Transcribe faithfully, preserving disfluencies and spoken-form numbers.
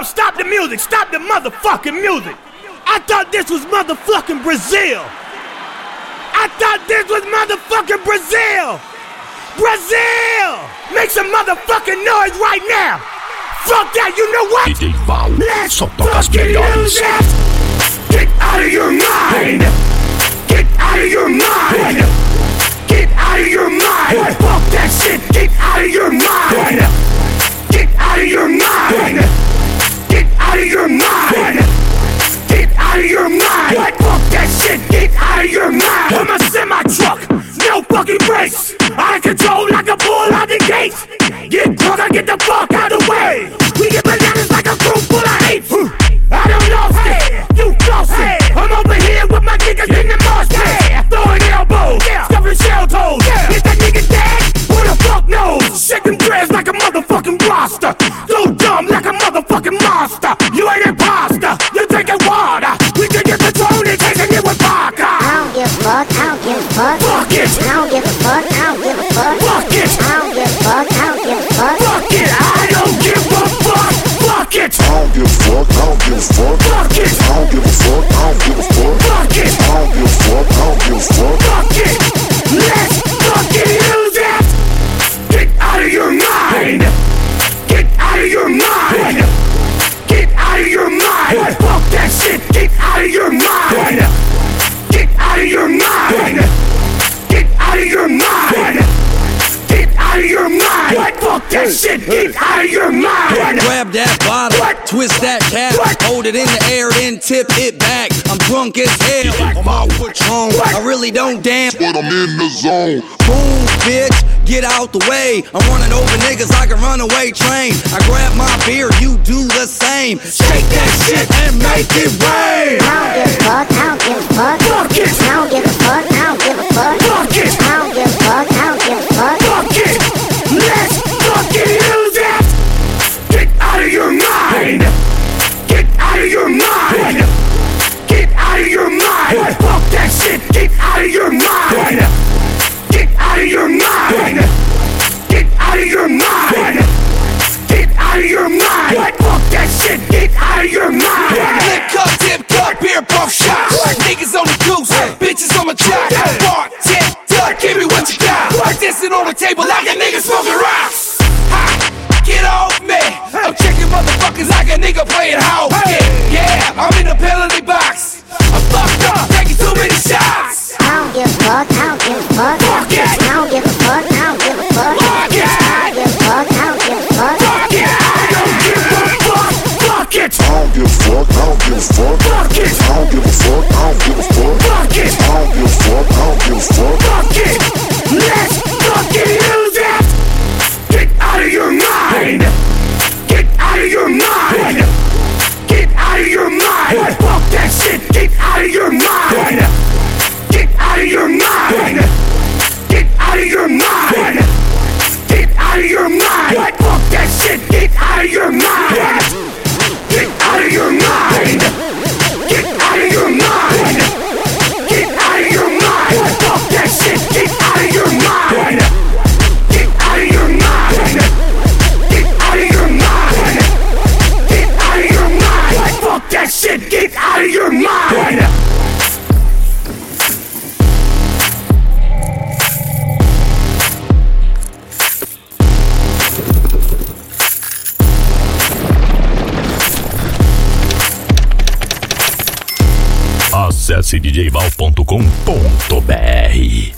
up, stop the music, stop the motherfucking music. I thought this was motherfucking Brazil. I thought this was motherfucking Brazil. Brazil! Make some motherfucking noise right now. Fuck that, you know what? D J Val, let's solta as fucking melhores. use it. Get out of your mind. Get out of your mind. Get out of your mind. Fuck that shit. Get out of your mind. Get out of your mind. Get out of your mind. Get out of your mind. Fuck that shit. Get out of your mind. I'm a semi-truck. No fucking brakes. Out of control like a bull out the gate. Get drunk, I get the fuck out of the way. We get bananas like a crew full of hate. I don't lost it. You lost it. I'm over here with my niggas in the mosh pit. Throwing elbows. Stuffing shell toes. Is that nigga dead? Who the fuck knows? Shaking dreads like a motherfucking roster. So dumb like a motherfucking monster. You ain't imposter. You drinking water. We drinking Patron and tasting it with vodka. I don't give a fuck, I don't give a fuck. Fuck it. I don't give a fuck, I don't give a fuck. Fuck it. I don't give a fuck, I don't give a fuck. Fuck it. I don't give a fuck. Fuck it. I don't give a fuck, I don't give a fuck. Fuck it. I don't give a fuck, I don't give a fuck. Fuck it. I don't give a fuck, I don't give a fuck. Fuck it. Let's fucking use it. Get out of your mind. Get out of your mind. Get out of your mind. Fuck that shit. Get out of your mind. Get out of your mind. Get out of your mind. Get out of your mind. Fuck that shit. Get out of your mind. Grab that bottle, What? twist that cap, What? hold it in the air, then tip it back. I'm drunk as hell, I'm out Patron, What? I really don't dance. But I'm in the zone. Boom, bitch, get out the way. I'm running over niggas like a runaway train. I grab my beer, you do the same. Shake that shit and make it rain. I don't give a fuck, I don't give a fuck. Fuck it. I don't give a fuck, I don't give a fuck. Fuck it. I don't give a fuck, I don't give a fuck. Fuck it! Let's fucking use it! Get out of your mind! Get out of your mind! Get out of your mind! Fuck that shit! Get out of your mind! Get out of your mind! Get out of your mind! Get out of your mind! Fuck that shit! Get out of your mind! Lip cup, tip cup, beer pump shots. Niggas on the goose, bitches on my jock. Bar, tip, duck, give me what you got. Dancing on the table like a nigga smoking rocks. Ha, get off me. I'm checking motherfuckers like a nigga playing house. Yeah, I'm in the penalty box. I'm fucked up, taking too many shots. I don't give a fuck, I don't give a fuck. Fuck it. I don't give a fuck, I don't give a fuck. Fuck it. I don't give a fuck, I don't give a fuck. Fuck it! I don't give a fuck! Fuck it! I don't give a fuck, I don't give a fuck. Fuck it! I don't give a fuck, I don't give a fuck. Fuck it! I don't give a fuck, I don't give a fuck. Fuck it! Let's fucking use it! Get out of your mind! Get out of your mind! Get out of your mind! Fuck that shit! Get out of your mind! Get out of your mind! Get out of your mind! Get out of your mind! Fuck that shit! Get out of your mind! Get out of your mind! Get out of your mind! Get out of your mind! Fuck that shit! Get out of your mind! Get out of your mind! Get out of your mind! Get out of your mind! Fuck that shit! Get out of your mind! Acesse d j val ponto com ponto b r.